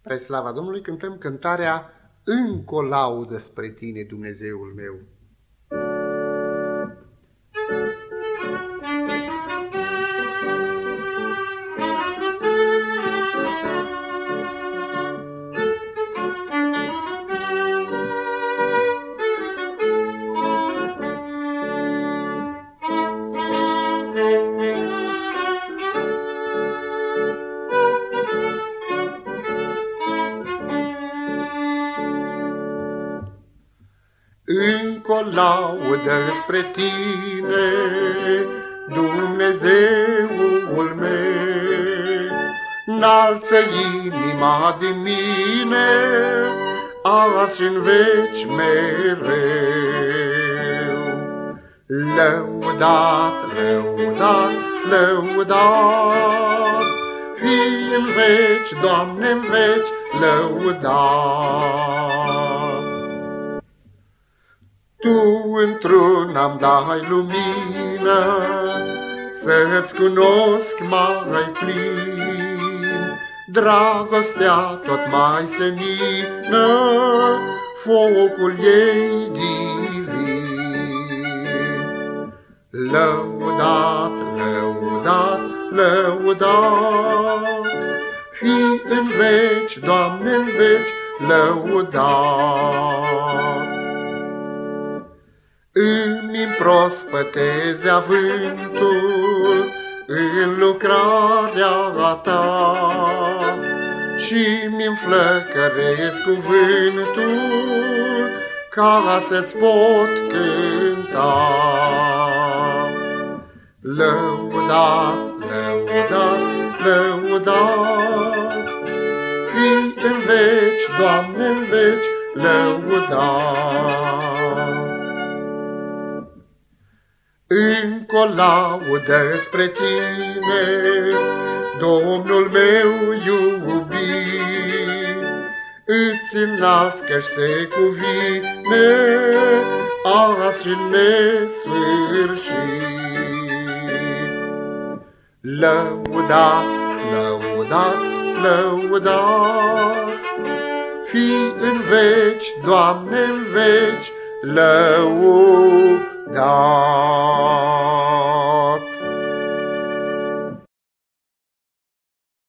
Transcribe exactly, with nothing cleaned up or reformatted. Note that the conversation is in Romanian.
Spre slava Domnului cântăm cântarea Încă o laudă spre tine, Dumnezeul meu. Încă o laudă spre tine, Dumnezeul meu, înalță inima din mine, azi și-n veci mereu. Lăudat, lăudat, lăudat, fii în veci, Doamne, în veci, lăudat. Tu într-un-am dai lumină, să-ți cunosc mai plin, dragostea tot mai senină, focul ei divin. Lăudat, lăudat, lăudat, fii în veci, Doamne, în veci, lăudat. Îmi împrospătezi avântul în lucrarea ta și-mi înflăcărezi cuvântul ca să-ți pot cânta. Lăudat, lăudat, lăudat, fii în veci, Doamne, în veci, lăudat. Încă o laudă spre tine, Domnul meu iubit, îți înalți că-și se cuvine, azi și nesfârșit. Lăudat, lăudat, lăudat, fii în veci, Doamne, în veci, lăudat.